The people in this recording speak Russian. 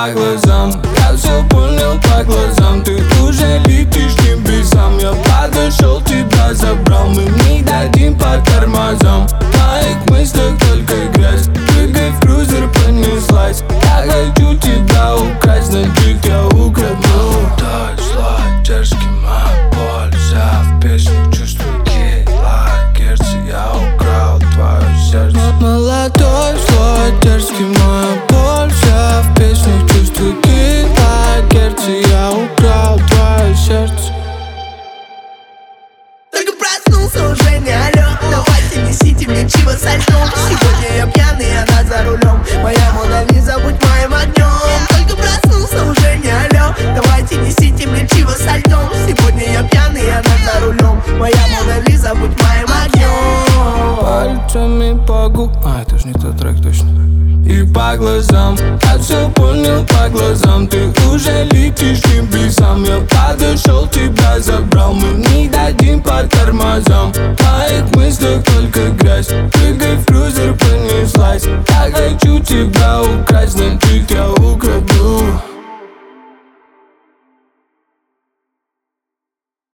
по глазам. Я все понял по глазам. Ты уже летишь к небесам. Я подошел, тебя забрал. Мы не дадим по тормозам. В моих мыслях только грязь. Прыгай в крузер, понеслась. Я хочу тебя украсть, значит я украду. Молодой, злой, дерзкий, моя боль. Вся в песню, чувствую килогерцы. Я украл твое сердце. Молодой, злой, дерзкий, моя боль. Вся в песнях, чувствую килогерцы. Я украл твое сердце. Только проснулся, уже не алё. Давайте несите мне чего со льдом. Сегодня я пьяный, она за рулем. Моя Мона Лиза, будь моим огнем. Только проснулся, уже не алё. Давайте несите мне чего со льдом. Сегодня я пьяный, она за рулем. Моя Мона Лиза, будь моим огнем. Пальцами по губам. Это ж не тот трек точно. И по глазам. Я все понял по глазам. Ты уже летишь к небесам. Я подошел, тебя забрал. Мы не дадим по тормозам. В моих мыслях только грязь. Прыгай в крузер, понеслась. Я хочу тебя украсть, значит я